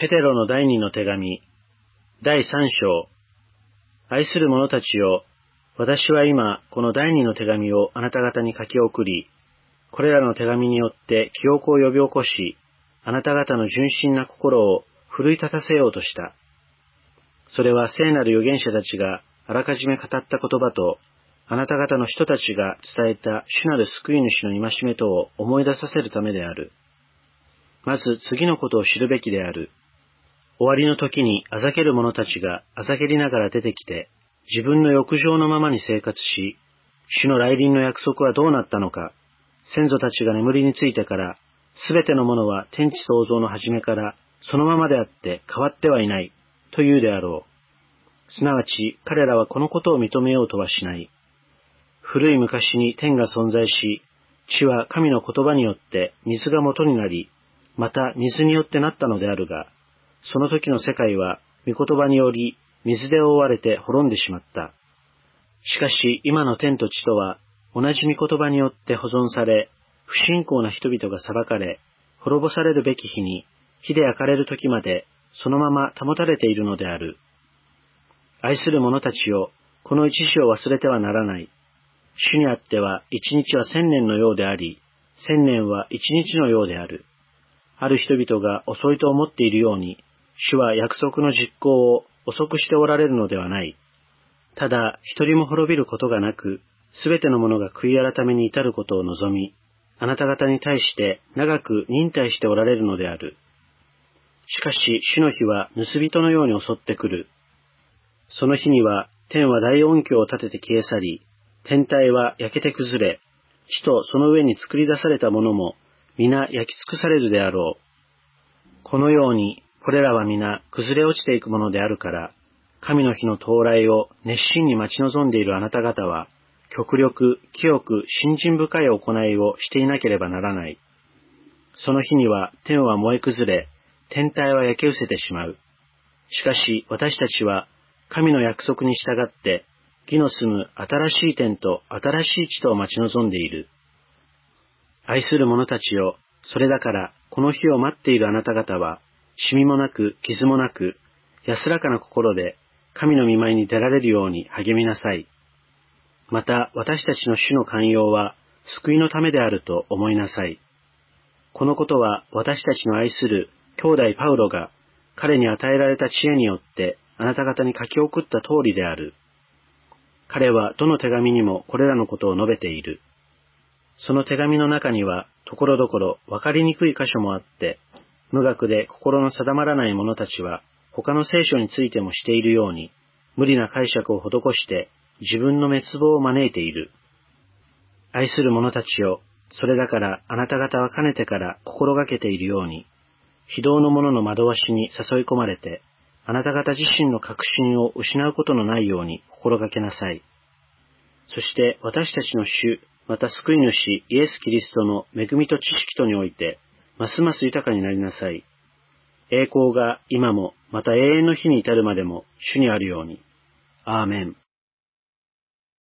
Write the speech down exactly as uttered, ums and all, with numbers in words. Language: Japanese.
ペテロの第二の手紙、第三章。愛する者たちよ、私は今、この第二の手紙をあなた方に書き送り、これらの手紙によって記憶を呼び起こし、あなた方の純真な心を奮い立たせようとした。それは聖なる預言者たちがあらかじめ語った言葉と、あなた方の人たちが伝えた主なる救い主の戒めとを思い出させるためである。まず次のことを知るべきである。終わりの時にあざける者たちがあざけりながら出てきて、自分の欲情のままに生活し、主の来臨の約束はどうなったのか、先祖たちが眠りについてから、すべてのものは天地創造の始めからそのままであって変わってはいない、というであろう。すなわち彼らはこのことを認めようとはしない。古い昔に天が存在し、地は神の言葉によって水が元になり、また水によってなったのであるが、その時の世界は御言葉により水で覆われて滅んでしまった。しかし今の天と地とは同じ御言葉によって保存され、不信仰な人々が裁かれ、滅ぼされるべき日に火で焼かれる時までそのまま保たれているのである。愛する者たちよ、この一時を忘れてはならない。主にあっては一日は千年のようであり、千年は一日のようである。ある人々が遅いと思っているように、主は約束の実行を遅くしておられるのではない。ただ一人も滅びることがなく、すべての者が悔い改めに至ることを望み、あなた方に対して長く忍耐しておられるのである。しかし主の日は盗人のように襲ってくる。その日には天は大音響を立てて消え去り、天体は焼けて崩れ、地とその上に作り出されたものも皆焼き尽くされるであろう。このようにこれらは皆崩れ落ちていくものであるから、神の日の到来を熱心に待ち望んでいるあなた方は、極力清く信心深い行いをしていなければならない。その日には天は燃え崩れ、天体は焼け失せてしまう。しかし私たちは神の約束に従って、義の住む新しい天と新しい地とを待ち望んでいる。愛する者たちよ、それだからこの日を待っているあなた方は、シミもなく傷もなく、安らかな心で神の御前に出られるように励みなさい。また私たちの主の寛容は救いのためであると思いなさい。このことは私たちの愛する兄弟パウロが彼に与えられた知恵によってあなた方に書き送った通りである。彼はどの手紙にもこれらのことを述べている。その手紙の中にはところどころわかりにくい箇所もあって、無学で心の定まらない者たちは他の聖書についてもしているように、無理な解釈を施して自分の滅亡を招いている。愛する者たちよ、それだからあなた方はかねてから心がけているように、非道の者の惑わしに誘い込まれて、あなた方自身の確信を失うことのないように心がけなさい。そして私たちの主、また救い主イエス・キリストの恵みと知識とにおいて、ますます豊かになりなさい。栄光が今もまた永遠の日に至るまでも主にあるように。アーメン。